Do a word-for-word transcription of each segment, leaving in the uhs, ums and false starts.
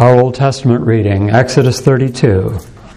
Our Old Testament reading, Exodus thirty-two.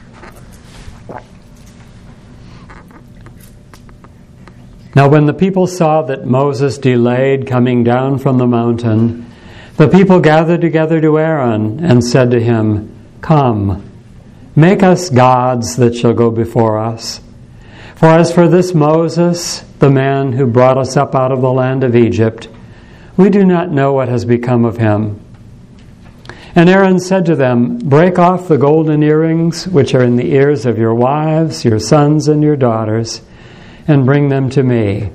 Now when the people saw that Moses delayed coming down from the mountain, the people gathered together to Aaron and said to him, "Come, make us gods that shall go before us. For as for this Moses, the man who brought us up out of the land of Egypt, we do not know what has become of him." And Aaron said to them, "Break off the golden earrings which are in the ears of your wives, your sons, and your daughters, and bring them to me."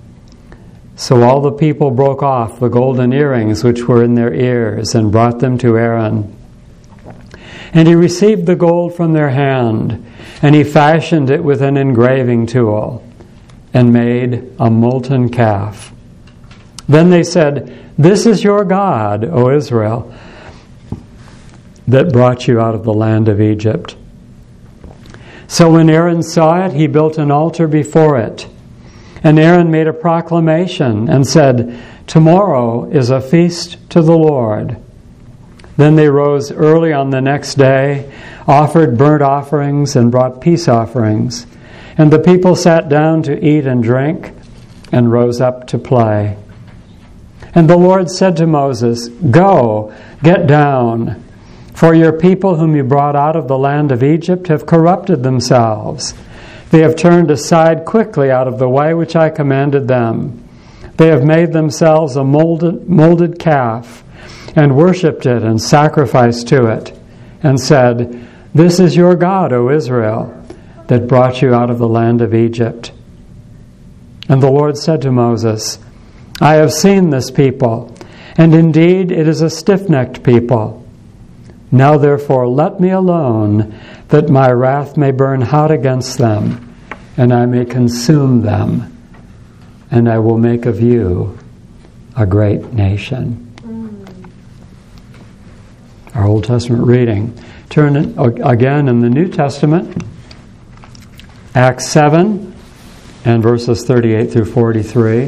So all the people broke off the golden earrings which were in their ears and brought them to Aaron. And he received the gold from their hand, and he fashioned it with an engraving tool, and made a molten calf. Then they said, "This is your God, O Israel, that brought you out of the land of Egypt." So when Aaron saw it, he built an altar before it. And Aaron made a proclamation and said, "Tomorrow is a feast to the Lord." Then they rose early on the next day, offered burnt offerings, and brought peace offerings. And the people sat down to eat and drink, and rose up to play. And the Lord said to Moses, "Go, get down, for your people whom you brought out of the land of Egypt have corrupted themselves. They have turned aside quickly out of the way which I commanded them. They have made themselves a molded, molded calf, and worshipped it and sacrificed to it, and said, 'This is your God, O Israel, that brought you out of the land of Egypt.'" And the Lord said to Moses, "I have seen this people, and indeed it is a stiff-necked people. Now therefore let me alone, that my wrath may burn hot against them, and I may consume them, and I will make of you a great nation." Our Old Testament reading. Turn it again in the New Testament, Acts seven, and verses thirty-eight through forty-three.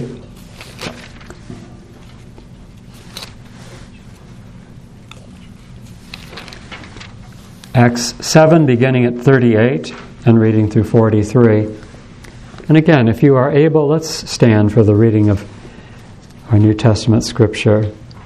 Acts seven, beginning at thirty-eight and reading through forty-three. And again, if you are able, let's stand for the reading of our New Testament scripture.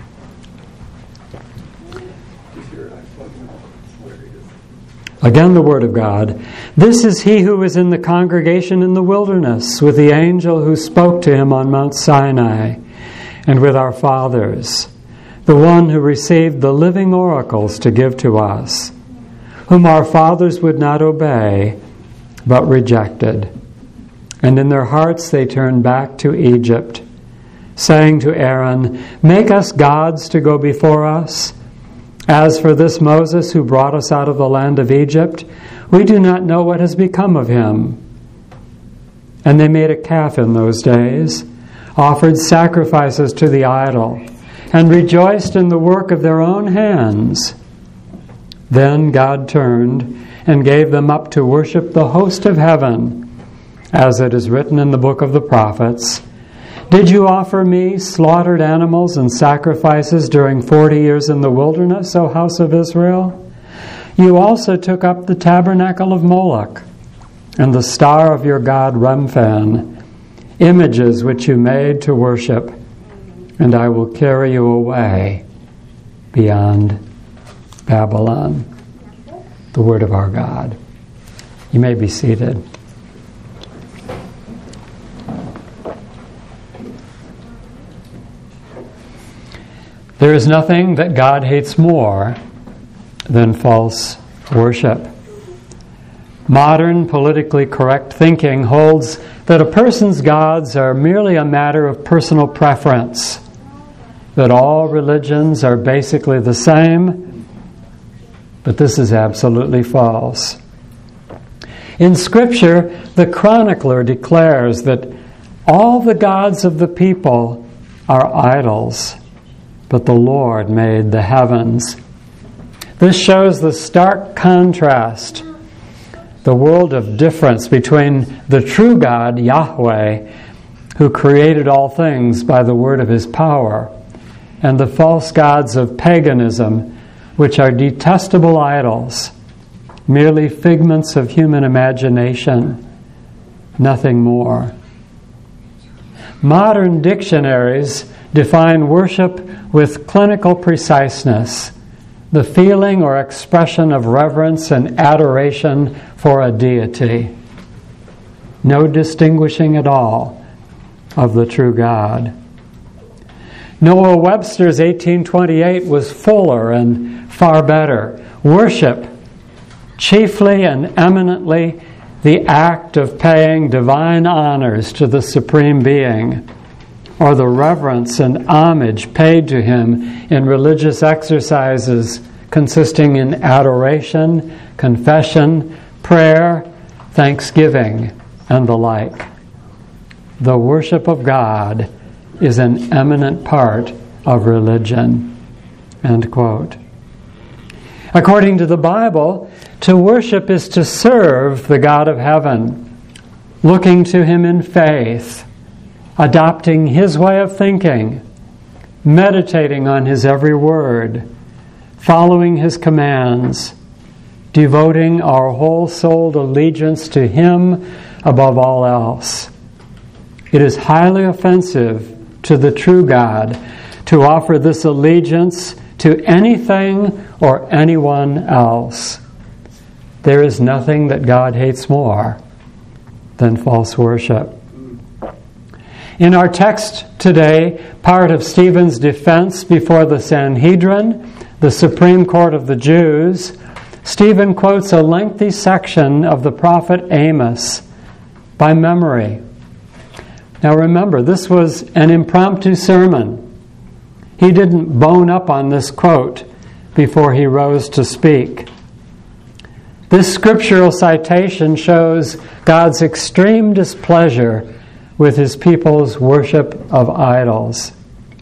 Again, the Word of God. "This is he who was in the congregation in the wilderness with the angel who spoke to him on Mount Sinai, and with our fathers, the one who received the living oracles to give to us, whom our fathers would not obey, but rejected. And in their hearts they turned back to Egypt, saying to Aaron, 'Make us gods to go before us. As for this Moses who brought us out of the land of Egypt, we do not know what has become of him.' And they made a calf in those days, offered sacrifices to the idol, and rejoiced in the work of their own hands. Then God turned and gave them up to worship the host of heaven, as it is written in the book of the prophets, 'Did you offer me slaughtered animals and sacrifices during forty years in the wilderness, O house of Israel? You also took up the tabernacle of Moloch and the star of your god Remphan, images which you made to worship, and I will carry you away beyond Babylon." The word of our God. You may be seated. There is nothing that God hates more than false worship. Modern politically correct thinking holds that a person's gods are merely a matter of personal preference, that all religions are basically the same, but this is absolutely false. In Scripture, the chronicler declares that all the gods of the people are idols, but the Lord made the heavens. This shows the stark contrast, the world of difference between the true God, Yahweh, who created all things by the word of his power, and the false gods of paganism, which are detestable idols, merely figments of human imagination, nothing more. Modern dictionaries define worship with clinical preciseness, the feeling or expression of reverence and adoration for a deity. No distinguishing at all of the true God. Noah Webster's eighteen twenty-eight was fuller and far better. Worship, chiefly and eminently the act of paying divine honors to the Supreme Being, or the reverence and homage paid to Him in religious exercises consisting in adoration, confession, prayer, thanksgiving, and the like. The worship of God is an eminent part of religion. End quote. According to the Bible, to worship is to serve the God of heaven, looking to Him in faith, adopting His way of thinking, meditating on His every word, following His commands, devoting our whole-souled allegiance to Him above all else. It is highly offensive to the true God to offer this allegiance to anything or anyone else. There is nothing that God hates more than false worship. In our text today, part of Stephen's defense before the Sanhedrin, the Supreme Court of the Jews, Stephen quotes a lengthy section of the prophet Amos by memory. Now remember, this was an impromptu sermon. He didn't bone up on this quote before he rose to speak. This scriptural citation shows God's extreme displeasure with His people's worship of idols.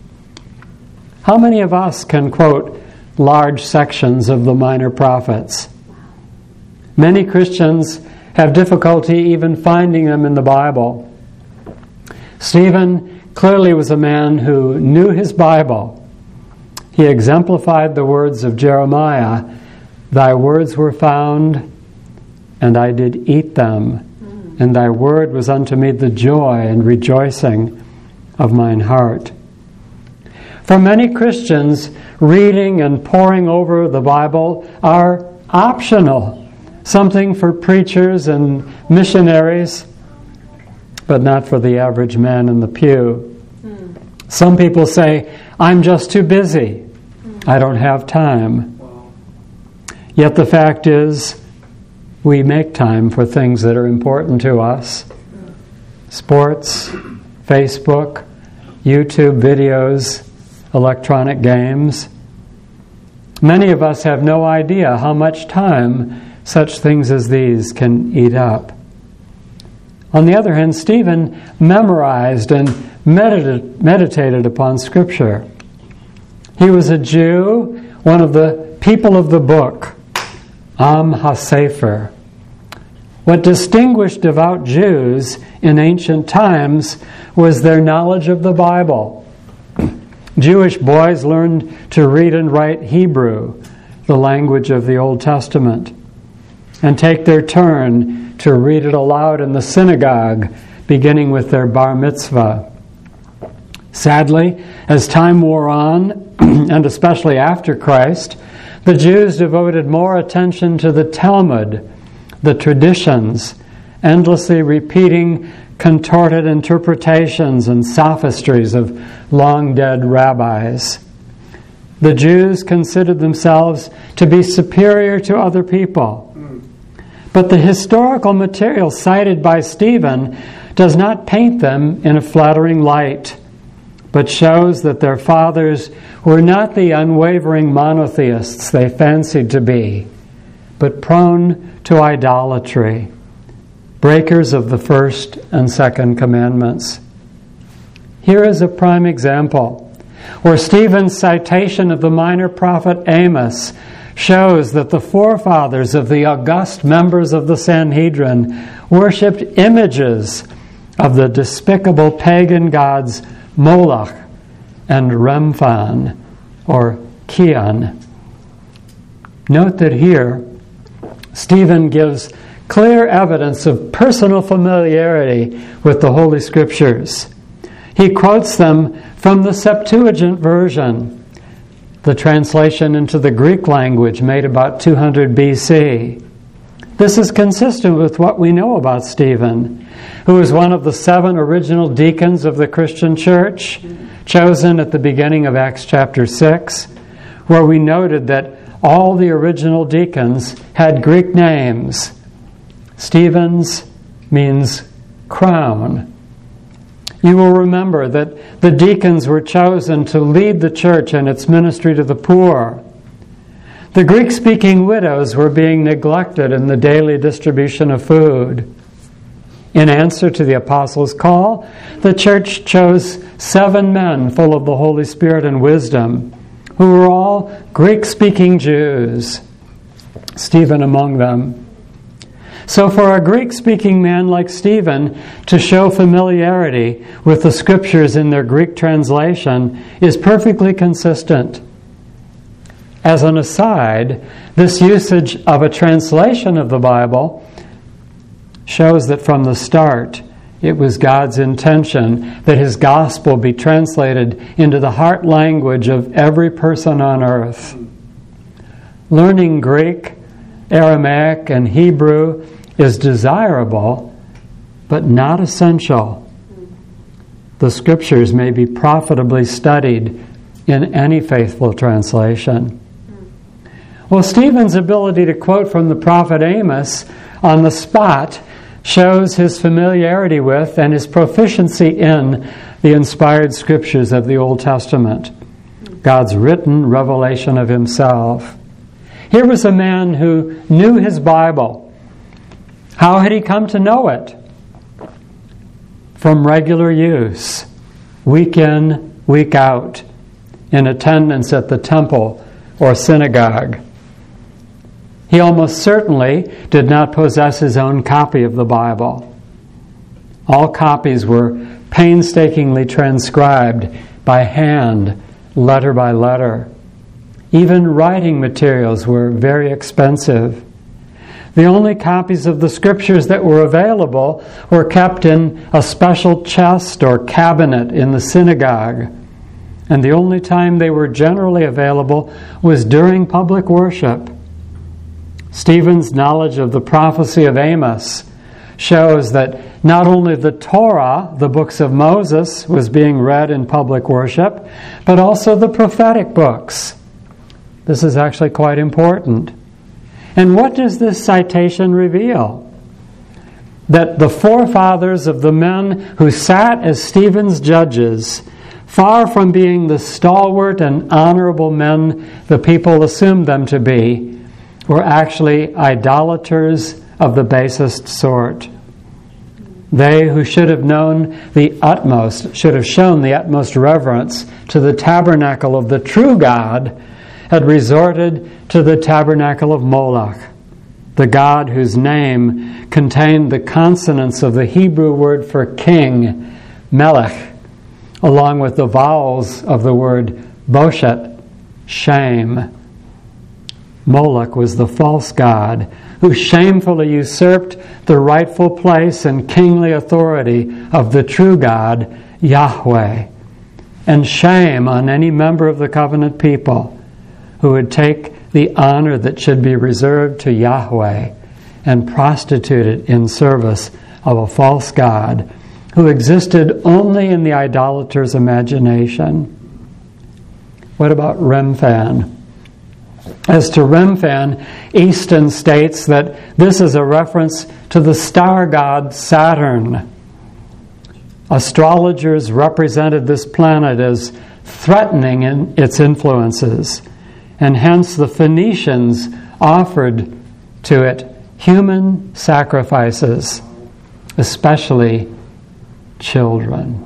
How many of us can quote large sections of the minor prophets? Many Christians have difficulty even finding them in the Bible. Stephen clearly was a man who knew his Bible. He exemplified the words of Jeremiah, "Thy words were found, and I did eat them, and thy word was unto me the joy and rejoicing of mine heart." For many Christians, reading and poring over the Bible are optional, something for preachers and missionaries, but not for the average man in the pew. Mm. Some people say, "I'm just too busy. Mm. I don't have time." Wow. Yet the fact is, we make time for things that are important to us. Mm. Sports, Facebook, YouTube videos, electronic games. Many of us have no idea how much time such things as these can eat up. On the other hand, Stephen memorized and medita- meditated upon Scripture. He was a Jew, one of the people of the book, Am HaSefer. What distinguished devout Jews in ancient times was their knowledge of the Bible. Jewish boys learned to read and write Hebrew, the language of the Old Testament, and take their turn to read it aloud in the synagogue, beginning with their bar mitzvah. Sadly, as time wore on, and especially after Christ, the Jews devoted more attention to the Talmud, the traditions, endlessly repeating contorted interpretations and sophistries of long-dead rabbis. The Jews considered themselves to be superior to other people. But the historical material cited by Stephen does not paint them in a flattering light, but shows that their fathers were not the unwavering monotheists they fancied to be, but prone to idolatry, breakers of the first and second commandments. Here is a prime example where Stephen's citation of the minor prophet Amos shows that the forefathers of the august members of the Sanhedrin worshipped images of the despicable pagan gods Moloch and Remphan, or Kian. Note that here, Stephen gives clear evidence of personal familiarity with the Holy Scriptures. He quotes them from the Septuagint version, the translation into the Greek language made about two hundred B C. This is consistent with what we know about Stephen, who was one of the seven original deacons of the Christian church, chosen at the beginning of Acts chapter six, where we noted that all the original deacons had Greek names. Stephen's means crown. You will remember that the deacons were chosen to lead the church in its ministry to the poor. The Greek-speaking widows were being neglected in the daily distribution of food. In answer to the apostles' call, the church chose seven men full of the Holy Spirit and wisdom, who were all Greek-speaking Jews, Stephen among them. So for a Greek-speaking man like Stephen to show familiarity with the Scriptures in their Greek translation is perfectly consistent. As an aside, this usage of a translation of the Bible shows that from the start it was God's intention that His gospel be translated into the heart language of every person on earth. Learning Greek, Aramaic, and Hebrew is desirable, but not essential. The Scriptures may be profitably studied in any faithful translation. Well, Stephen's ability to quote from the prophet Amos on the spot shows his familiarity with and his proficiency in the inspired Scriptures of the Old Testament, God's written revelation of Himself. Here was a man who knew his Bible. How had he come to know it? From regular use, week in, week out, in attendance at the temple or synagogue. He almost certainly did not possess his own copy of the Bible. All copies were painstakingly transcribed by hand, letter by letter. Even writing materials were very expensive. The only copies of the Scriptures that were available were kept in a special chest or cabinet in the synagogue. And the only time they were generally available was during public worship. Stephen's knowledge of the prophecy of Amos shows that not only the Torah, the books of Moses, was being read in public worship, but also the prophetic books. This is actually quite important. And what does this citation reveal? That the forefathers of the men who sat as Stephen's judges, far from being the stalwart and honorable men the people assumed them to be, were actually idolaters of the basest sort. They who should have known the utmost, should have shown the utmost reverence to the tabernacle of the true God, had resorted to the tabernacle of Moloch, the god whose name contained the consonants of the Hebrew word for king, melech, along with the vowels of the word boshet, shame. Moloch was the false god who shamefully usurped the rightful place and kingly authority of the true God, Yahweh. And shame on any member of the covenant people who would take the honor that should be reserved to Yahweh and prostitute it in service of a false god who existed only in the idolater's imagination. What about Remphan? As to Remphan, Easton states that this is a reference to the star god Saturn. Astrologers represented this planet as threatening in its influences, and hence the Phoenicians offered to it human sacrifices, especially children.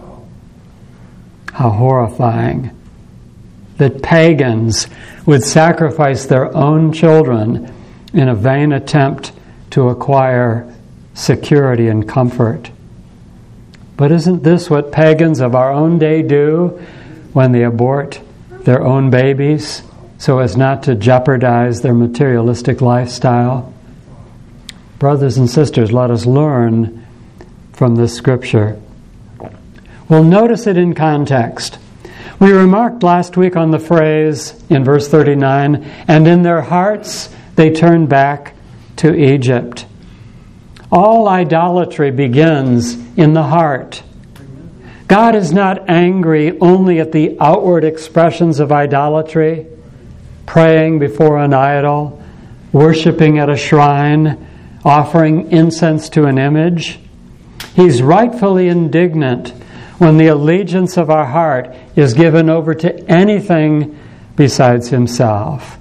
How horrifying that pagans would sacrifice their own children in a vain attempt to acquire security and comfort. But isn't this what pagans of our own day do when they abort their own babies so as not to jeopardize their materialistic lifestyle. Brothers and sisters, let us learn from this scripture. We'll notice it in context. We remarked last week on the phrase in verse thirty-nine, and in their hearts they turned back to Egypt. All idolatry begins in the heart. God is not angry only at the outward expressions of idolatry, praying before an idol, worshiping at a shrine, offering incense to an image. He's rightfully indignant when the allegiance of our heart is given over to anything besides Himself.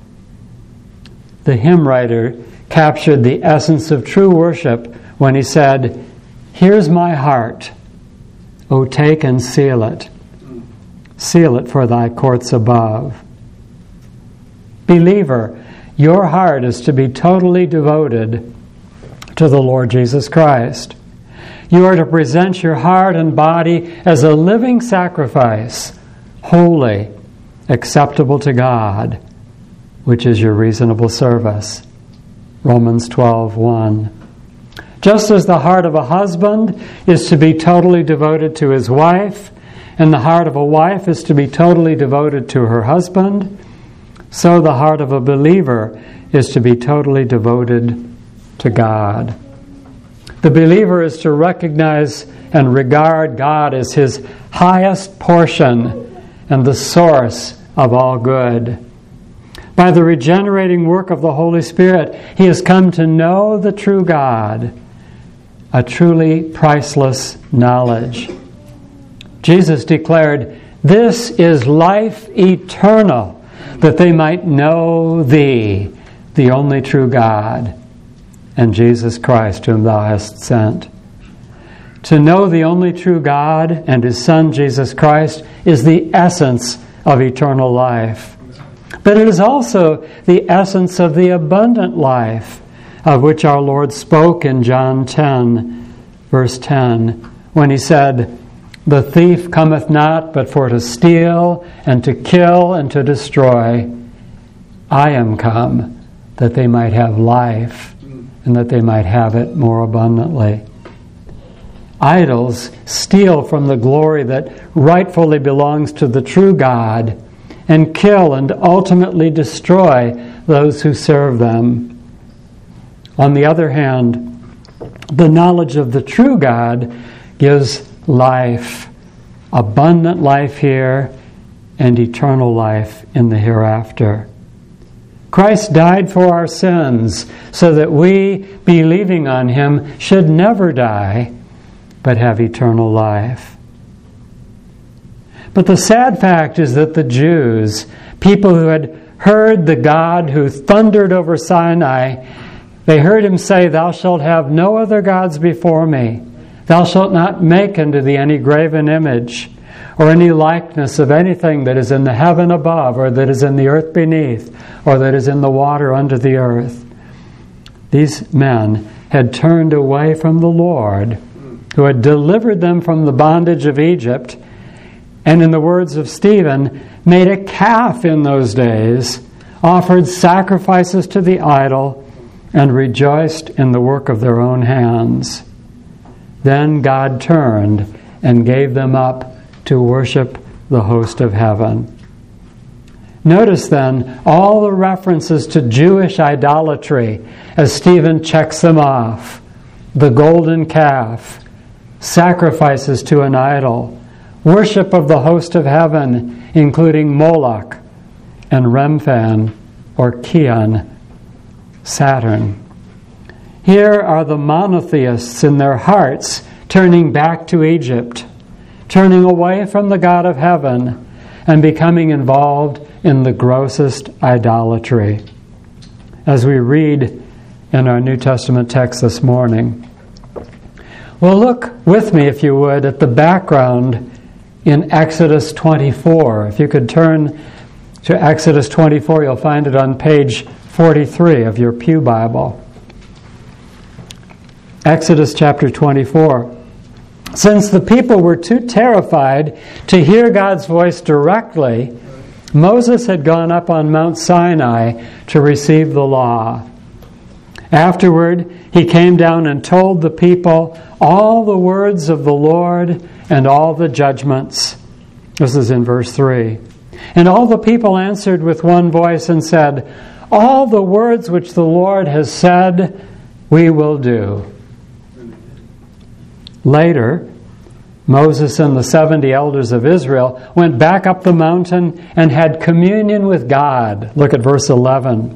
The hymn writer captured the essence of true worship when he said, "Here's my heart, O take and seal it. Seal it for thy courts above." Believer, your heart is to be totally devoted to the Lord Jesus Christ. You are to present your heart and body as a living sacrifice, holy, acceptable to God, which is your reasonable service. Romans twelve one. Just as the heart of a husband is to be totally devoted to his wife, and the heart of a wife is to be totally devoted to her husband, so the heart of a believer is to be totally devoted to God. The believer is to recognize and regard God as his highest portion and the source of all good. By the regenerating work of the Holy Spirit, he has come to know the true God, a truly priceless knowledge. Jesus declared, "This is life eternal, that they might know thee, the only true God, and Jesus Christ, whom thou hast sent." To know the only true God and His Son, Jesus Christ, is the essence of eternal life. But it is also the essence of the abundant life of which our Lord spoke in John ten, verse ten, when He said, "The thief cometh not but for to steal and to kill and to destroy. I am come that they might have life, and that they might have it more abundantly." Idols steal from the glory that rightfully belongs to the true God and kill and ultimately destroy those who serve them. On the other hand, the knowledge of the true God gives life, abundant life here and eternal life in the hereafter. Christ died for our sins so that we, believing on Him, should never die, but have eternal life. But the sad fact is that the Jews, people who had heard the God who thundered over Sinai, they heard Him say, "Thou shalt have no other gods before me. Thou shalt not make unto thee any graven image, or any likeness of anything that is in the heaven above, or that is in the earth beneath, or that is in the water under the earth." These men had turned away from the Lord, who had delivered them from the bondage of Egypt, and in the words of Stephen, made a calf in those days, offered sacrifices to the idol, and rejoiced in the work of their own hands. Then God turned and gave them up to worship the host of heaven. Notice then all the references to Jewish idolatry as Stephen checks them off. The golden calf, sacrifices to an idol, worship of the host of heaven, including Moloch and Remphan or Kian, Saturn. Here are the monotheists in their hearts turning back to Egypt, turning away from the God of heaven and becoming involved in the grossest idolatry. As we read in our New Testament text this morning, well, look with me, if you would, at the background in Exodus twenty-four. If you could turn to Exodus twenty-four, you'll find it on page forty-three of your Pew Bible. Exodus chapter twenty-four. Since the people were too terrified to hear God's voice directly, Moses had gone up on Mount Sinai to receive the law. Afterward, he came down and told the people all the words of the Lord and all the judgments. This is in verse three. And all the people answered with one voice and said, all the words which the Lord has said, we will do. Later, Moses and the seventy elders of Israel went back up the mountain and had communion with God. Look at verse eleven.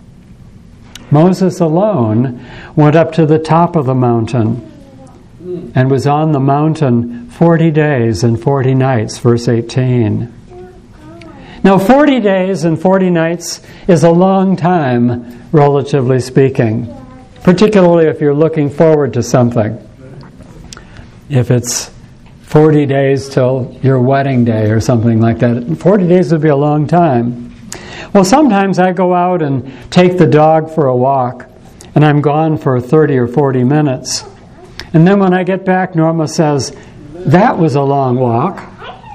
Moses alone went up to the top of the mountain and was on the mountain forty days and forty nights, verse eighteen. Now, forty days and forty nights is a long time, relatively speaking, particularly if you're looking forward to something. If it's forty days till your wedding day or something like that, forty days would be a long time. Well, sometimes I go out and take the dog for a walk, and I'm gone for thirty or forty minutes. And then when I get back, Norma says, that was a long walk.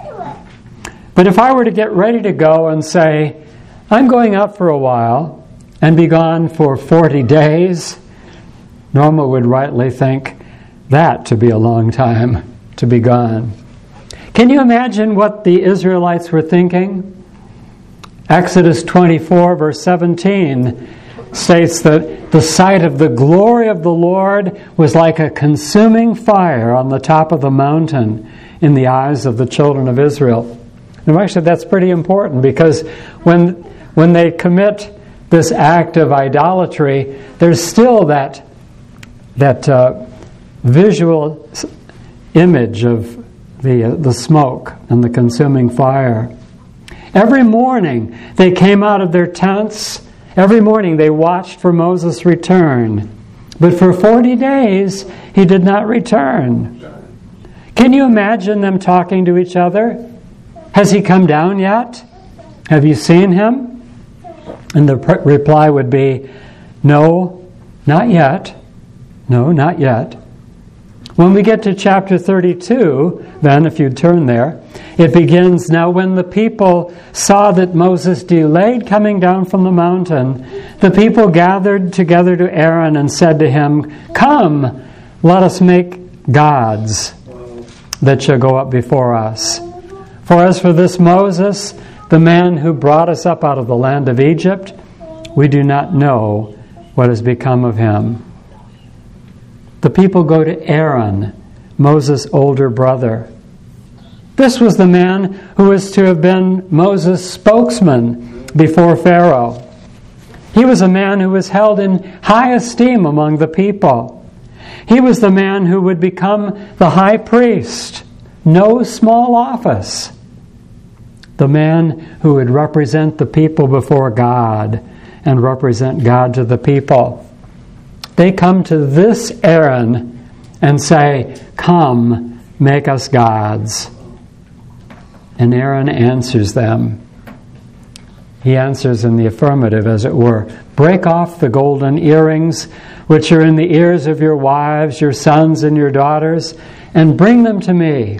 But if I were to get ready to go and say, I'm going out for a while and be gone for forty days, Norma would rightly think that to be a long time to be gone. Can you imagine what the Israelites were thinking? Exodus twenty-four, verse seventeen states that the sight of the glory of the Lord was like a consuming fire on the top of the mountain in the eyes of the children of Israel. And actually that's pretty important, because when when they commit this act of idolatry, there's still that that uh, visual image of the uh, the smoke and the consuming fire. Every morning they came out of their tents. Every morning they watched for Moses' return. But for forty days he did not return. Can you imagine them talking to each other? Has he come down yet? Have you seen him? And the pr- reply would be, no, not yet. No, not yet. When we get to chapter thirty-two, then, if you turn there, it begins, now when the people saw that Moses delayed coming down from the mountain, the people gathered together to Aaron and said to him, come, let us make gods that shall go up before us. For as for this Moses, the man who brought us up out of the land of Egypt, we do not know what has become of him. The people go to Aaron, Moses' older brother. This was the man who was to have been Moses' spokesman before Pharaoh. He was a man who was held in high esteem among the people. He was the man who would become the high priest, no small office. The man who would represent the people before God and represent God to the people. They come to this Aaron and say, come, make us gods. And Aaron answers them. He answers in the affirmative, as it were. Break off the golden earrings which are in the ears of your wives, your sons, and your daughters, and bring them to me.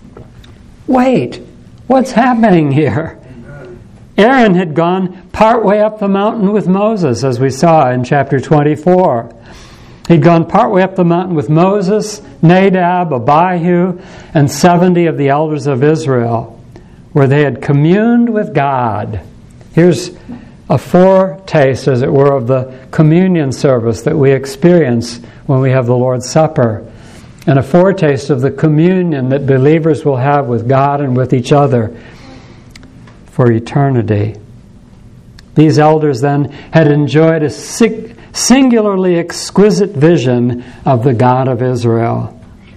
Wait, what's happening here? Aaron had gone partway up the mountain with Moses, as we saw in chapter twenty-four. He'd gone partway up the mountain with Moses, Nadab, Abihu, and seventy of the elders of Israel, where they had communed with God. Here's a foretaste, as it were, of the communion service that we experience when we have the Lord's Supper, and a foretaste of the communion that believers will have with God and with each other for eternity. These elders then had enjoyed a sig- singularly exquisite vision of the God of Israel.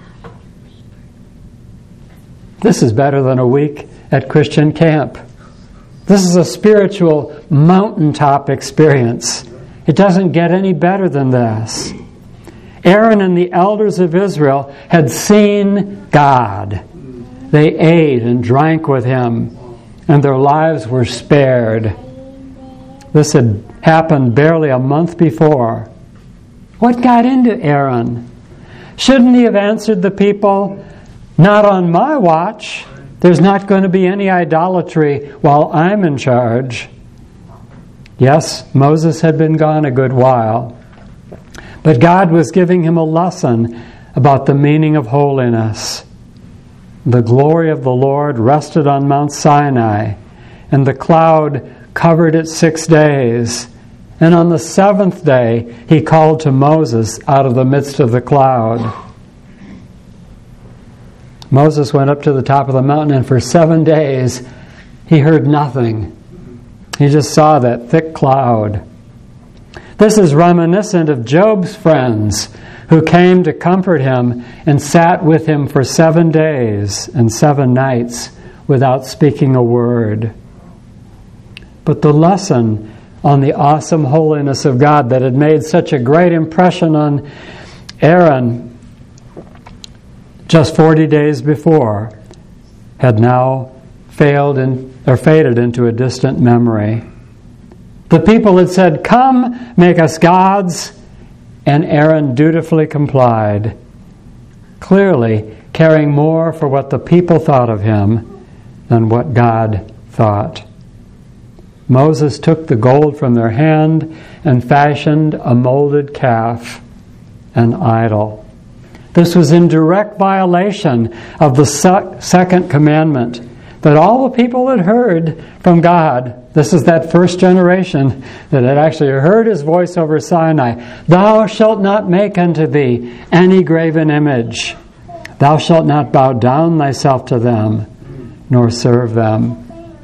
This is better than a week at Christian camp. This is a spiritual mountaintop experience. It doesn't get any better than this. Aaron and the elders of Israel had seen God. They ate and drank with him, and their lives were spared. This had happened barely a month before. What got into Aaron? Shouldn't he have answered the people, not on my watch? There's not going to be any idolatry while I'm in charge. Yes, Moses had been gone a good while, but God was giving him a lesson about the meaning of holiness. The glory of the Lord rested on Mount Sinai, and the cloud covered it six days. And on the seventh day, he called to Moses out of the midst of the cloud. Moses went up to the top of the mountain, and for seven days, he heard nothing. He just saw that thick cloud. This is reminiscent of Job's friends who came to comfort him and sat with him for seven days and seven nights without speaking a word. But the lesson on the awesome holiness of God that had made such a great impression on Aaron just forty days before had now failed in, or faded into a distant memory. The people had said, "Come, make us gods," and Aaron dutifully complied, clearly caring more for what the people thought of him than what God thought. Moses took the gold from their hand and fashioned a molded calf, an idol. This was in direct violation of the second commandment that all the people had heard from God. This is that first generation that had actually heard his voice over Sinai. "Thou shalt not make unto thee any graven image. Thou shalt not bow down thyself to them, nor serve them."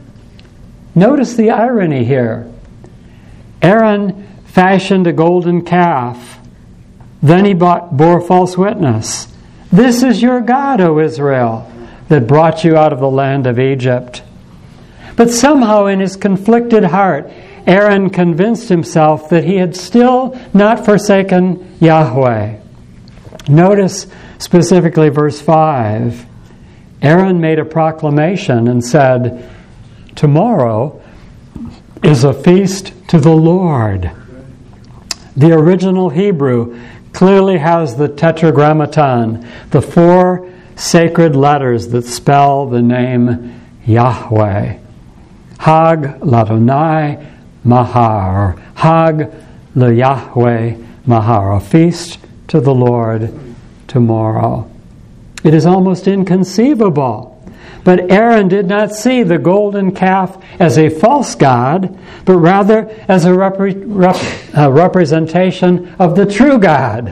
Notice the irony here. Aaron fashioned a golden calf. Then he bore false witness. "This is your God, O Israel, that brought you out of the land of Egypt." But somehow in his conflicted heart, Aaron convinced himself that he had still not forsaken Yahweh. Notice specifically verse five. Aaron made a proclamation and said, "Tomorrow is a feast to the Lord." The original Hebrew clearly has the tetragrammaton, the four sacred letters that spell the name Yahweh. Hag Ladonai Mahar. Hag LeYahweh Mahar. A feast to the Lord tomorrow. It is almost inconceivable. But Aaron did not see the golden calf as a false god, but rather as a, repre- rep- a representation of the true God.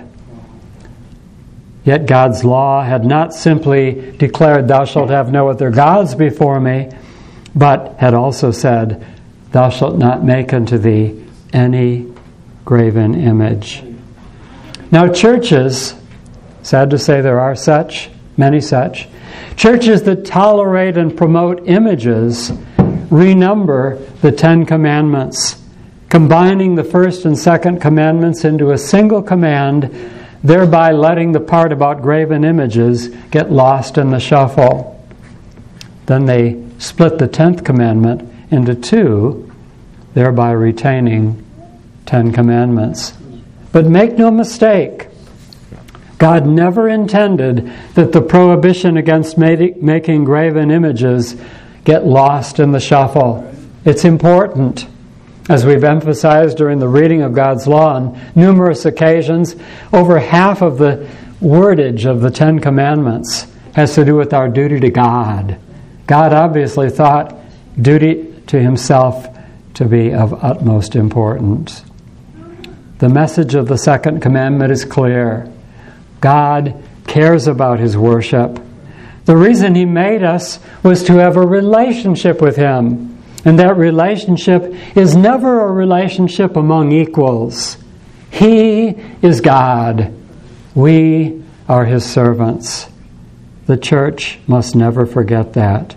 Yet God's law had not simply declared, "Thou shalt have no other gods before me," but had also said, "Thou shalt not make unto thee any graven image." Now churches, sad to say there are such, many such, churches that tolerate and promote images renumber the Ten Commandments, combining the first and second commandments into a single command, thereby letting the part about graven images get lost in the shuffle. Then they split the tenth commandment into two, thereby retaining ten commandments. But make no mistake, God never intended that the prohibition against making graven images get lost in the shuffle. It's important. As we've emphasized during the reading of God's law on numerous occasions, over half of the wordage of the Ten Commandments has to do with our duty to God. God obviously thought duty to himself to be of utmost importance. The message of the second commandment is clear. God cares about his worship. The reason he made us was to have a relationship with him. And that relationship is never a relationship among equals. He is God. We are his servants. The church must never forget that.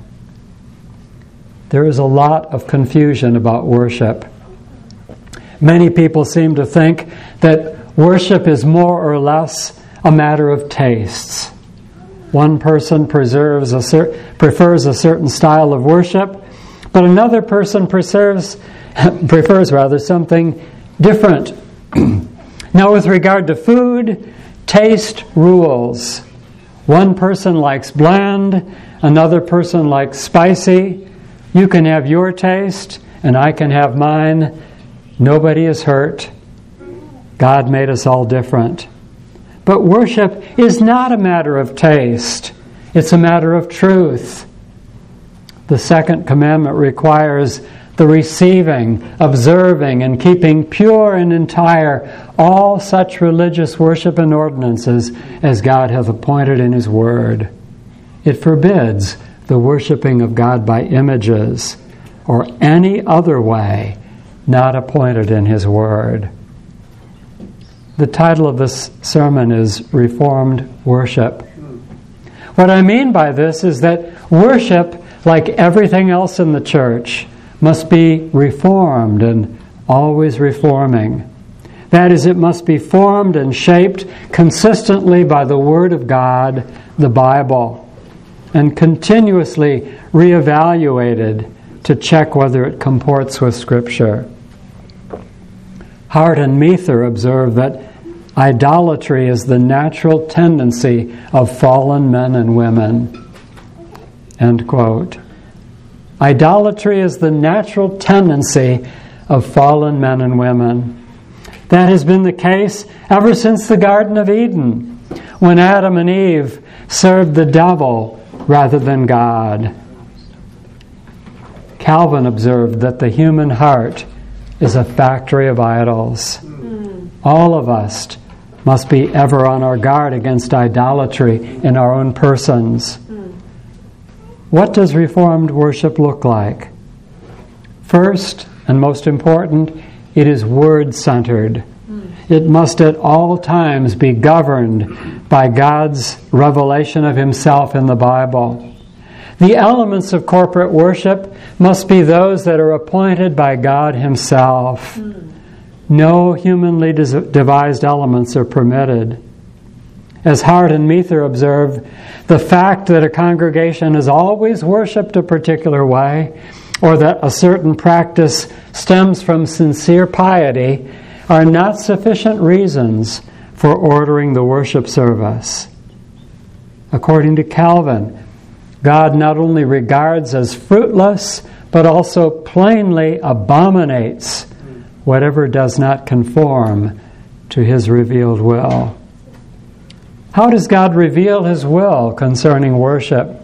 There is a lot of confusion about worship. Many people seem to think that worship is more or less a matter of tastes. One person preserves a cer- prefers a certain style of worship, but another person prefers, prefers rather something different. Now, with regard to food, taste rules. One person likes bland, another person likes spicy. You can have your taste, and I can have mine. Nobody is hurt. God made us all different. But worship is not a matter of taste. It's a matter of truth. The second commandment requires the receiving, observing, and keeping pure and entire all such religious worship and ordinances as God hath appointed in His Word. It forbids the worshiping of God by images or any other way not appointed in His Word. The title of this sermon is Reformed Worship. What I mean by this is that worship, like everything else in the church, must be reformed and always reforming. That is, it must be formed and shaped consistently by the Word of God, the Bible, and continuously reevaluated to check whether it comports with Scripture. Hart and Mather observe that idolatry is the natural tendency of fallen men and women. End quote. Idolatry is the natural tendency of fallen men and women. That has been the case ever since the Garden of Eden, when Adam and Eve served the devil rather than God. Calvin observed that the human heart is a factory of idols. All of us must be ever on our guard against idolatry in our own persons. What does Reformed worship look like? First, and most important, it is Word-centered. It must at all times be governed by God's revelation of Himself in the Bible. The elements of corporate worship must be those that are appointed by God Himself. No humanly devised elements are permitted. As Hart and Mather observe, the fact that a congregation has always worshipped a particular way, or that a certain practice stems from sincere piety, are not sufficient reasons for ordering the worship service. According to Calvin, God not only regards as fruitless, but also plainly abominates whatever does not conform to His revealed will. How does God reveal His will concerning worship?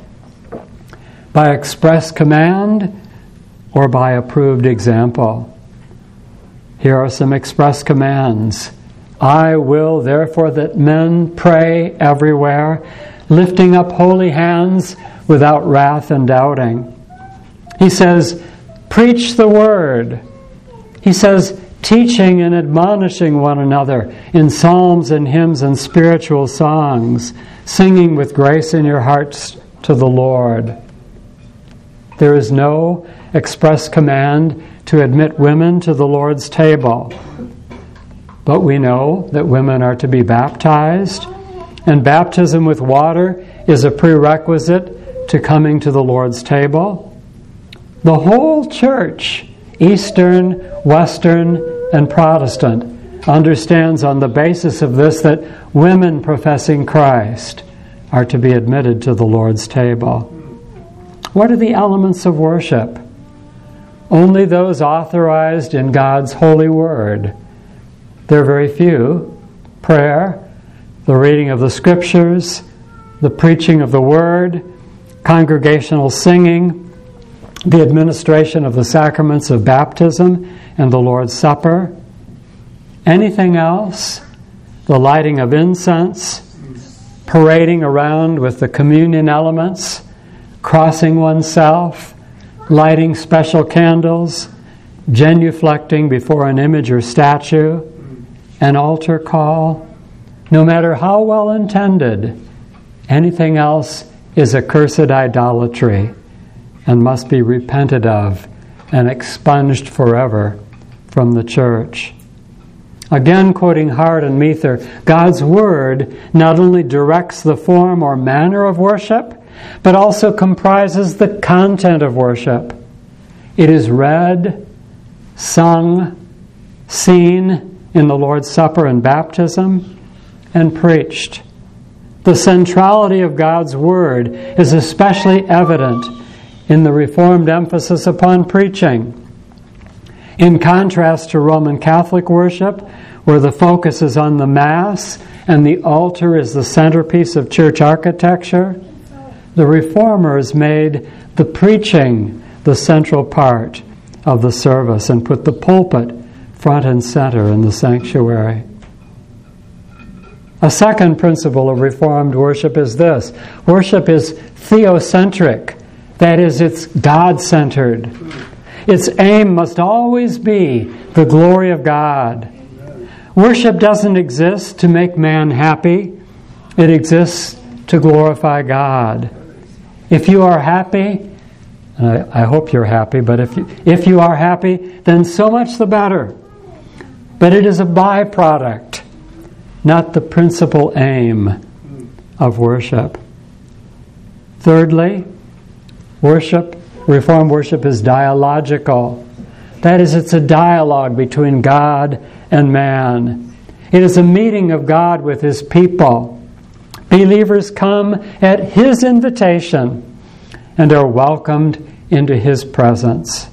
By express command or by approved example? Here are some express commands. I will therefore that men pray everywhere, lifting up holy hands without wrath and doubting. He says, preach the word. He says, teaching and admonishing one another in psalms and hymns and spiritual songs, singing with grace in your hearts to the Lord. There is no express command to admit women to the Lord's table. But we know that women are to be baptized, and baptism with water is a prerequisite to coming to the Lord's table. The whole church, Eastern, Western, and Protestant, understands on the basis of this that women professing Christ are to be admitted to the Lord's table. What are the elements of worship? Only those authorized in God's holy word. There are very few. Prayer, the reading of the Scriptures, the preaching of the Word, congregational singing, the administration of the sacraments of baptism and the Lord's Supper. Anything else? The lighting of incense, parading around with the communion elements, crossing oneself, lighting special candles, genuflecting before an image or statue, an altar call. No matter how well intended, anything else is accursed idolatry and must be repented of and expunged forever from the church. Again, quoting Hart and Mather, God's Word not only directs the form or manner of worship, but also comprises the content of worship. It is read, sung, seen in the Lord's Supper and baptism, and preached. The centrality of God's Word is especially evident in the Reformed emphasis upon preaching. In contrast to Roman Catholic worship, where the focus is on the Mass and the altar is the centerpiece of church architecture, the Reformers made the preaching the central part of the service and put the pulpit front and center in the sanctuary. A second principle of Reformed worship is this. Worship is theocentric. That is, it's God-centered. Its aim must always be the glory of God. Worship doesn't exist to make man happy. It exists to glorify God. If you are happy, and I, I hope you're happy, but if you, if you are happy, then so much the better. But it is a byproduct, not the principal aim of worship. Thirdly, worship, Reformed worship is dialogical. That is, it's a dialogue between God and man. It is a meeting of God with His people. Believers come at His invitation and are welcomed into His presence.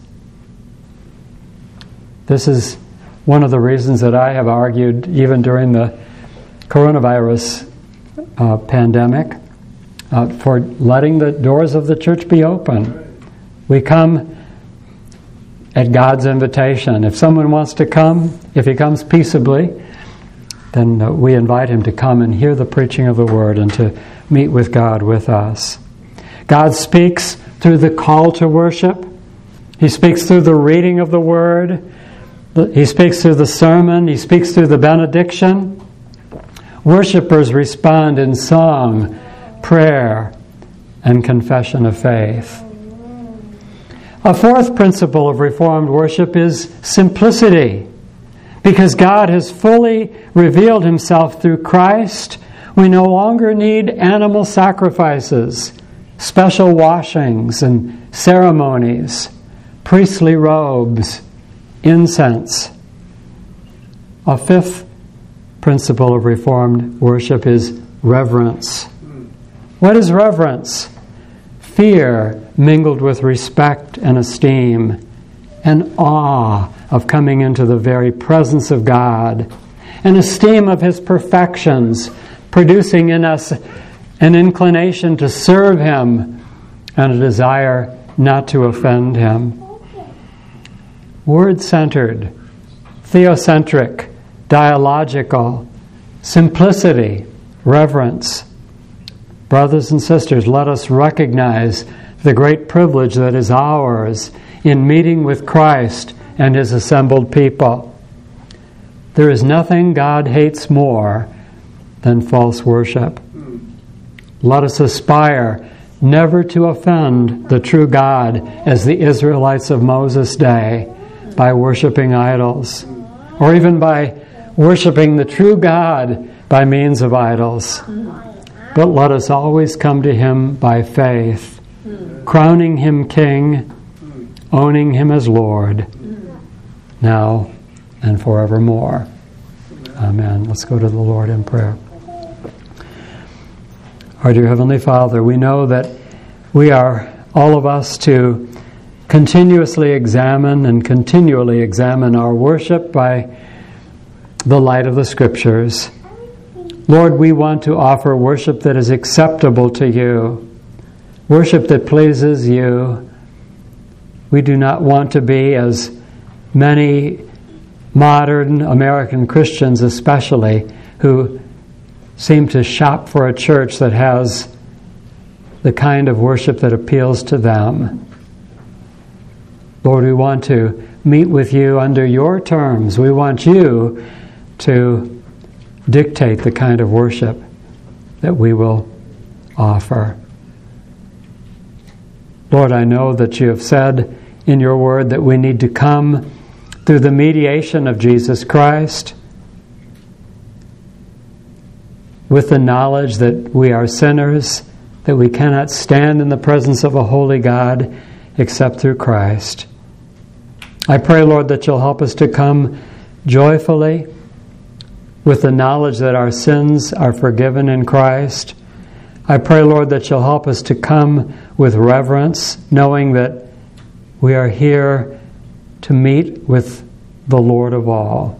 This is one of the reasons that I have argued, even during the coronavirus uh, pandemic, uh, for letting the doors of the church be open. We come at God's invitation. If someone wants to come, if he comes peaceably, then uh, we invite him to come and hear the preaching of the Word and to meet with God with us. God speaks through the call to worship. He speaks through the reading of the Word. He speaks through the sermon. He speaks through the benediction. Worshippers respond in song, prayer, and confession of faith. A fourth principle of Reformed worship is simplicity. Because God has fully revealed Himself through Christ, we no longer need animal sacrifices, special washings and ceremonies, priestly robes, incense. A fifth principle of Reformed worship is reverence. What is reverence? Fear mingled with respect and esteem, and awe of coming into the very presence of God, an esteem of His perfections, producing in us an inclination to serve Him and a desire not to offend Him. Word-centered, theocentric, dialogical, simplicity, reverence. Brothers and sisters, let us recognize the great privilege that is ours in meeting with Christ and His assembled people. There is nothing God hates more than false worship. Let us aspire never to offend the true God as the Israelites of Moses' day by worshiping idols, or even by worshiping the true God by means of idols. But let us always come to Him by faith, crowning Him King, owning Him as Lord, now and forevermore. Amen. Let's go to the Lord in prayer. Our dear Heavenly Father, we know that we are, all of us, to continuously examine and continually examine our worship by the light of the Scriptures. Lord, we want to offer worship that is acceptable to You, worship that pleases You. We do not want to be, as many modern American Christians especially, who seem to shop for a church that has the kind of worship that appeals to them. Lord, we want to meet with You under Your terms. We want You to dictate the kind of worship that we will offer. Lord, I know that You have said in Your Word that we need to come through the mediation of Jesus Christ, with the knowledge that we are sinners, that we cannot stand in the presence of a holy God except through Christ. I pray, Lord, that You'll help us to come joyfully with the knowledge that our sins are forgiven in Christ, I pray, Lord, that you'll help us to come with reverence, knowing that we are here to meet with the Lord of all.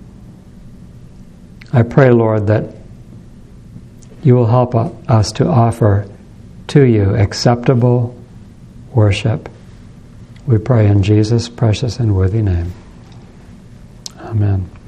I pray, Lord, that you will help us to offer to you acceptable worship. We pray in Jesus' precious and worthy name. Amen.